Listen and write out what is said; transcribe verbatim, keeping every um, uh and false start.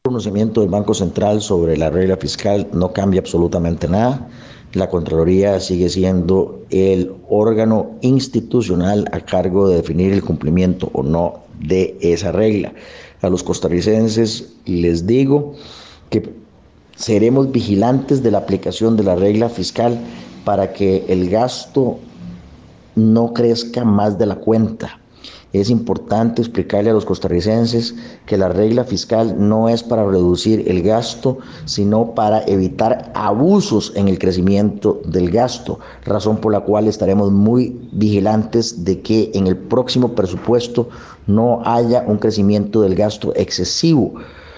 Conocimiento del Banco Central sobre la regla fiscal no cambia absolutamente nada. La Contraloría sigue siendo el órgano institucional a cargo de definir el cumplimiento o no de esa regla. A los costarricenses les digo que seremos vigilantes de la aplicación de la regla fiscal para que el gasto no crezca más de la cuenta. Es importante explicarle a los costarricenses que la regla fiscal no es para reducir el gasto, sino para evitar abusos en el crecimiento del gasto, razón por la cual estaremos muy vigilantes de que en el próximo presupuesto no haya un crecimiento del gasto excesivo.